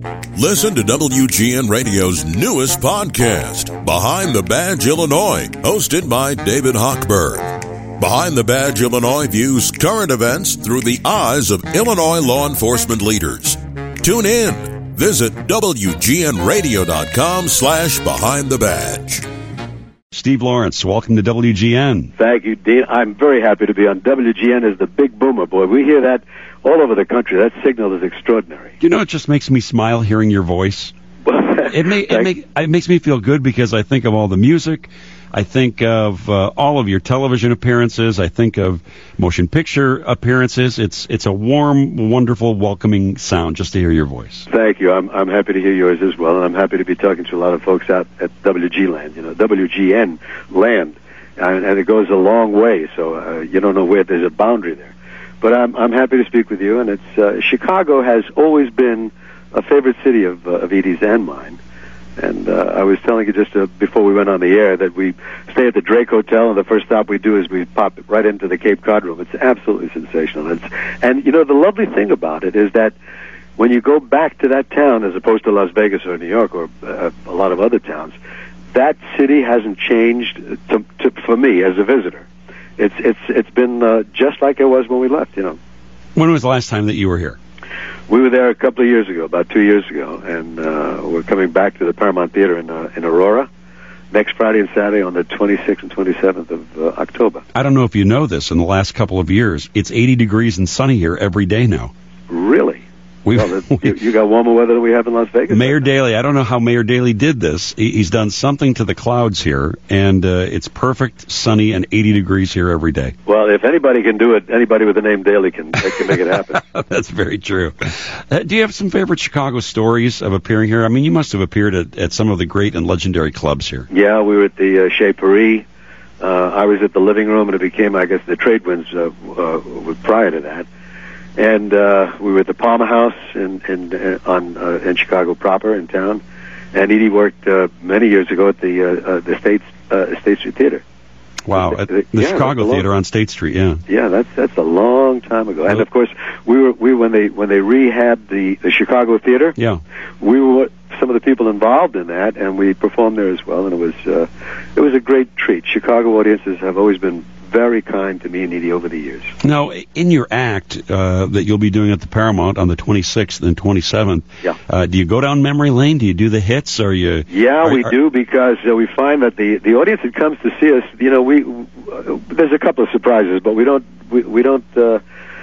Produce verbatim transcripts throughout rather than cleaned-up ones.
Listen to W G N Radio's newest podcast, Behind the Badge Illinois, hosted by David Hochberg. Behind the Badge Illinois views current events through the eyes of Illinois law enforcement leaders. Tune in. Visit W G N radio dot com slash behind the badge. Steve Lawrence, welcome to W G N. Thank you, Dean. I'm very happy to be on W G N as the big boomer, boy. We hear that all over the country. That signal is extraordinary. You know, it just makes me smile hearing your voice. it, may, it, make, it makes me feel good because I think of all the music. I think of uh, all of your television appearances. I think of motion picture appearances. It's it's a warm, wonderful, welcoming sound just to hear your voice. Thank you. I'm I'm happy to hear yours as well, and I'm happy to be talking to a lot of folks out at W G Land, you know, W G N land, and, and it goes a long way. So uh, you don't know where there's a boundary there. But I'm I'm happy to speak with you, and it's uh, Chicago has always been a favorite city of uh, of Edie's and mine. And uh, I was telling you just uh, before we went on the air that we stay at the Drake Hotel, and the first stop we do is we pop right into the Cape Cod room. It's absolutely sensational. It's, and, you know, the lovely thing about it is that when you go back to that town, as opposed to Las Vegas or New York or uh, a lot of other towns, that city hasn't changed to, to, for me as a visitor. It's it's it's been uh, just like it was when we left, you know. When was the last time that you were here? We were there a couple of years ago, about two years ago, and uh, we're coming back to the Paramount Theater in uh, in Aurora next Friday and Saturday on the twenty-sixth and twenty-seventh of uh, October. I don't know if you know this, in the last couple of years, it's eighty degrees and sunny here every day now. Really? Well, you, you got warmer weather than we have in Las Vegas. Mayor right Daley, I don't know how Mayor Daley did this. He, he's done something to the clouds here, and uh, it's perfect, sunny, and eighty degrees here every day. Well, if anybody can do it, anybody with the name Daley can, can make it happen. That's very true. Uh, do you have some favorite Chicago stories of appearing here? I mean, you must have appeared at, at some of the great and legendary clubs here. Yeah, we were at the uh, Chez Paris. Uh, I was at the Living Room, and it became, I guess, the Trade Winds uh, uh, prior to that. And uh, we were at the Palmer House in in uh, on uh, in Chicago proper in town. And Edie worked uh, many years ago at the uh, uh, the State uh, State Street Theater. Wow, the, at the, the yeah, Chicago Theater on State Street, yeah. Yeah, that's that's a long time ago. And of course, we were we when they when they rehabbed the, the Chicago Theater. Yeah, we were some of the people involved in that, and we performed there as well. And it was uh, it was a great treat. Chicago audiences have always been very kind to me and Edie over the years. Now, in your act uh, that you'll be doing at the Paramount on the twenty-sixth and twenty-seventh, yeah. uh, do you go down memory lane? Do you do the hits? Or you? Yeah, are, we are, do, because uh, we find that the, the audience that comes to see us, you know, we uh, there's a couple of surprises, but we don't we, we don't uh,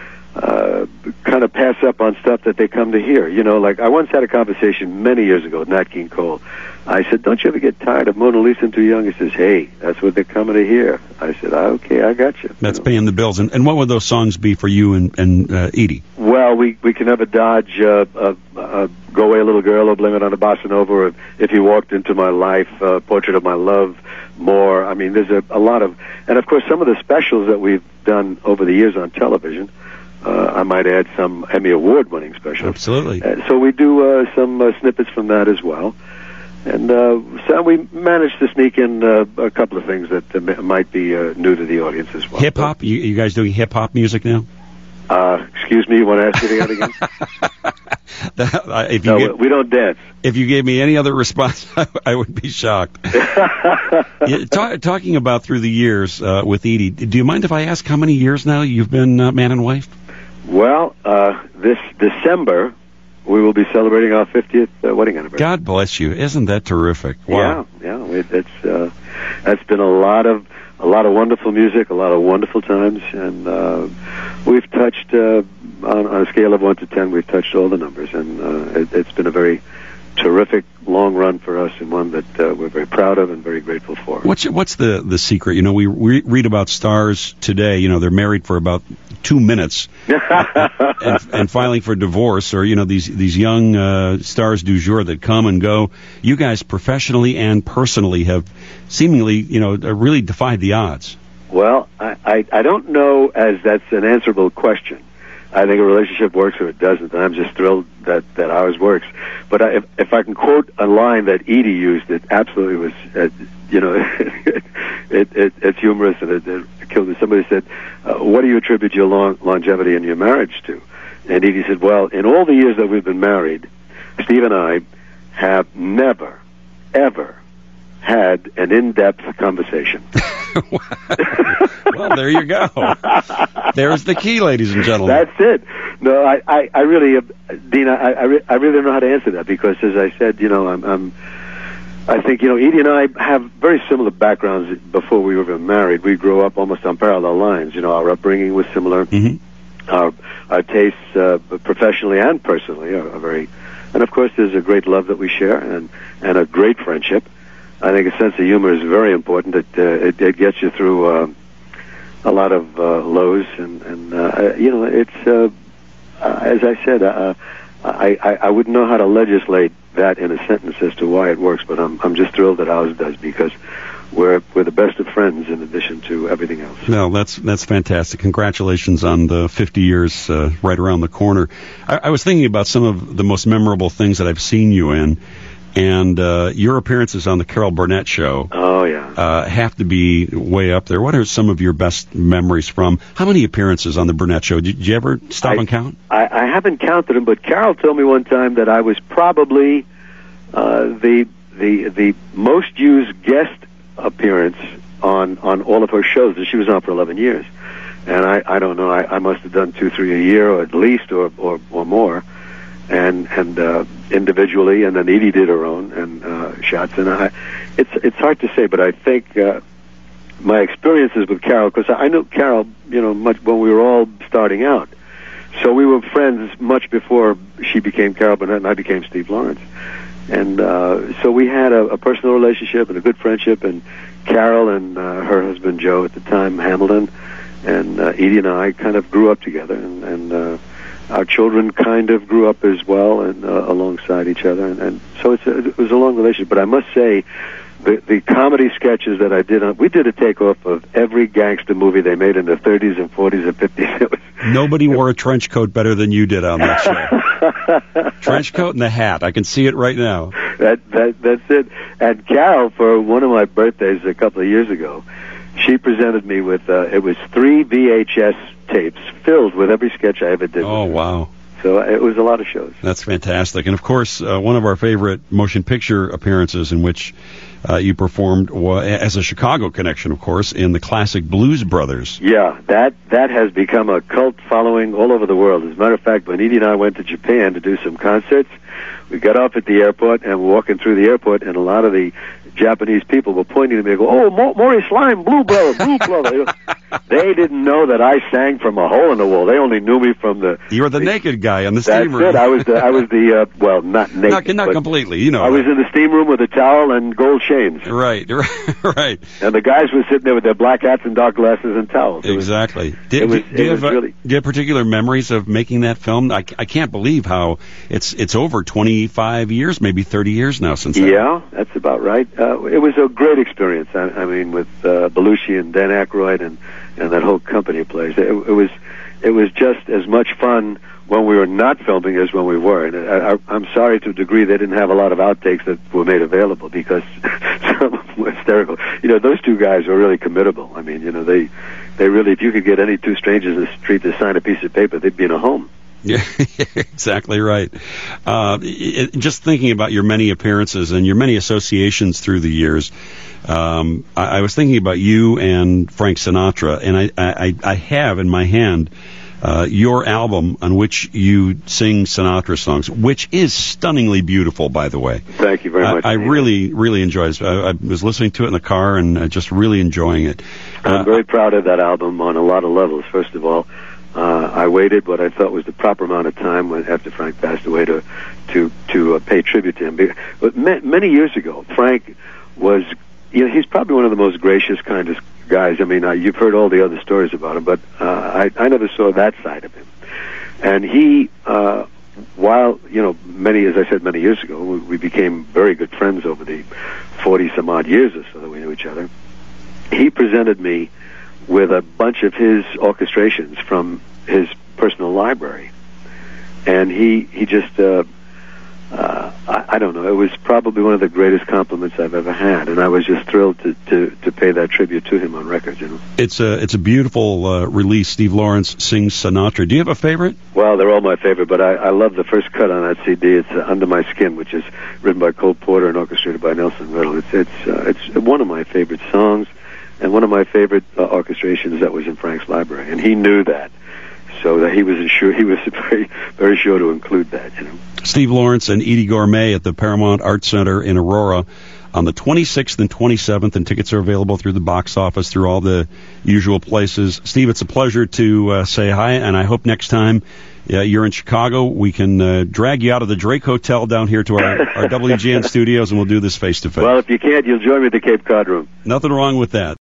uh, kind of pass up on stuff that they come to hear. You know, like I once had a conversation many years ago with Nat King Cole. I said, "Don't you ever get tired of Mona Lisa and Too Young?" He says, "Hey, that's what they're coming to hear." I said, ah, "Okay, I got you." That's you know? paying the bills. And, and what would those songs be for you and, and uh, Edie? Well, we we can never dodge uh, uh, uh, "Go Away, Little Girl," or "Blame It on the Bossa Nova," or "If You Walked Into My Life," uh, "Portrait of My Love," more. I mean, there's a, a lot of, and of course, some of the specials that we've done over the years on television. Uh, I might add some Emmy Award-winning specials. Absolutely. Uh, so we do uh, some uh, snippets from that as well. And uh, so we managed to sneak in uh, a couple of things that uh, might be uh, new to the audience as well. Hip-hop? You, you guys doing hip-hop music now? Uh, excuse me, you want to ask me that again? that, uh, if you no, get, we don't dance. If you gave me any other response, I would be shocked. yeah, talk, talking about through the years uh, with Edie, do you mind if I ask how many years now you've been uh, man and wife? Well, uh, this December, we will be celebrating our fiftieth uh, wedding anniversary. God bless you! Isn't that terrific? Wow. Yeah, yeah. It, it's uh, that's been a lot of a lot of wonderful music, a lot of wonderful times, and uh, we've touched uh, on, on a scale of one to ten. We've touched all the numbers, and uh, it, it's been a very terrific long run for us, and one that uh, we're very proud of and very grateful for. What's what's the the secret? You know, we re- read about stars today. You know, they're married for about two minutes and, and filing for divorce, or you know, these these young uh, stars du jour that come and go. You guys, professionally and personally, have seemingly, you know, really defied the odds. Well, I I, I don't know as that's an answerable question. I think a relationship works or it doesn't, and I'm just thrilled that, that ours works. But I, if, if I can quote a line that Edie used, it absolutely was, uh, you know, it, it, it's humorous, and it, it killed me. Somebody said, uh, what do you attribute your long, longevity in your marriage to? And Edie said, well, in all the years that we've been married, Steve and I have never, ever had an in-depth conversation. Well, there you go. There's the key, ladies and gentlemen. That's it. No, I, I, I really, uh, Dean, I, I, re- I really don't know how to answer that because, as I said, you know, I'm, I'm, I think, you know, Edie and I have very similar backgrounds before we were even married. We grew up almost on parallel lines. You know, our upbringing was similar. Mm-hmm. Our, our tastes, uh, professionally and personally, are, are very, and of course, there's a great love that we share and, and a great friendship. I think a sense of humor is very important. It, uh, it, it gets you through uh, a lot of uh, lows, and, and uh, you know, it's uh, uh, as I said, uh, I, I I wouldn't know how to legislate that in a sentence as to why it works, but I'm I'm just thrilled that ours does because we're we're the best of friends in addition to everything else. No, that's that's fantastic. Congratulations on the fifty years uh, right around the corner. I, I was thinking about some of the most memorable things that I've seen you in. And uh, your appearances on the Carol Burnett Show oh, yeah. uh, have to be way up there. What are some of your best memories from? How many appearances on the Burnett Show? Did, did you ever stop I, and count? I, I haven't counted them, but Carol told me one time that I was probably uh, the the the most used guest appearance on, on all of her shows that she was on for eleven years. And I, I don't know, I, I must have done two, three a year, or at least, or or, or more. And and uh, individually, and then Edie did her own and uh, shots. And I, it's it's hard to say, but I think uh, my experiences with Carol, because I knew Carol, you know, much when we were all starting out. So we were friends much before she became Carol Burnett and I became Steve Lawrence. And uh, so we had a, a personal relationship and a good friendship. And Carol and uh, her husband Joe at the time, Hamilton, and uh, Edie and I kind of grew up together, and. and uh, Our children kind of grew up as well and uh, alongside each other, and, and so it's a, it was a long relationship. But I must say, the the comedy sketches that I did, on, we did a takeoff of every gangster movie they made in the thirties and forties and fifties. It was, Nobody wore a trench coat better than you did on that show. Trench coat and the hat. I can see it right now. That that that's it. And Carol, for one of my birthdays a couple of years ago, she presented me with uh, it was three V H S tapes filled with every sketch I ever did. Oh, wow. So it was a lot of shows. That's fantastic. And, of course, uh, one of our favorite motion picture appearances in which uh, you performed was, as a Chicago connection, of course, in the classic Blues Brothers. Yeah, that, that has become a cult following all over the world. As a matter of fact, when Edie and I went to Japan to do some concerts, we got off at the airport and we're walking through the airport, and a lot of the Japanese people were pointing at me and go, "Oh, Mo- Maurice Lime, Blue Brother, Blue Brother." They didn't know that I sang from a hole in the wall. They only knew me from the... You were the, the naked guy on the that's steam room. That's it. I was the, I was the uh, well, not naked. Not, not completely, you know. I was in the steam room with a towel and gold chains. Right, right. And the guys were sitting there with their black hats and dark glasses and towels. It exactly. Was, did, it was, do, you have, really, do you have particular memories of making that film? I, I can't believe how it's it's over twenty-five years, maybe thirty years now since that. Yeah, that's about right. Uh, it was a great experience. I, I mean, with uh, Belushi and Dan Aykroyd and, and that whole company of plays. It, it was it was just as much fun when we were not filming as when we were. And I, I, I'm sorry to a degree they didn't have a lot of outtakes that were made available because some of them were hysterical. You know, those two guys were really committable. I mean, you know, they they really, if you could get any two strangers in the street to sign a piece of paper, they'd be in a home. Yeah, exactly right. Uh, it, just thinking about your many appearances and your many associations through the years, um, I, I was thinking about you and Frank Sinatra, and I, I, I have in my hand uh, your album on which you sing Sinatra songs, which is stunningly beautiful, by the way. Thank you very much. I, I really, really enjoy it. I, I was listening to it in the car and uh, just really enjoying it. I'm uh, very proud of that album on a lot of levels. First of all, Uh, I waited what I thought was the proper amount of time when, after Frank passed away to to to uh, pay tribute to him. But ma- many years ago, Frank was, you know, he's probably one of the most gracious, kindest guys. I mean, uh, you've heard all the other stories about him, but uh, I, I never saw that side of him. And he, uh, while, you know, many, as I said, many years ago, we, we became very good friends over the forty-some-odd years or so that we knew each other. He presented me with a bunch of his orchestrations from his personal library, and he he just uh, uh, I, I don't know. It was probably one of the greatest compliments I've ever had, and I was just thrilled to, to, to pay that tribute to him on record. You know, it's a it's a beautiful uh, release. Steve Lawrence sings Sinatra. Do you have a favorite? Well, they're all my favorite, but I, I love the first cut on that C D. It's uh, Under My Skin, which is written by Cole Porter and orchestrated by Nelson Riddle. It's it's uh, it's one of my favorite songs, and one of my favorite uh, orchestrations that was in Frank's library, and he knew that. So that he was sure he was very very sure to include that, you know. Steve Lawrence and Eydie Gormé at the Paramount Arts Center in Aurora on the twenty-sixth and twenty-seventh, and tickets are available through the box office, through all the usual places. Steve, it's a pleasure to uh, say hi, and I hope next time uh, you're in Chicago, we can uh, drag you out of the Drake Hotel down here to our, our W G N studios, and we'll do this face to face. Well, if you can't, you'll join me at the Cape Cod room. Nothing wrong with that.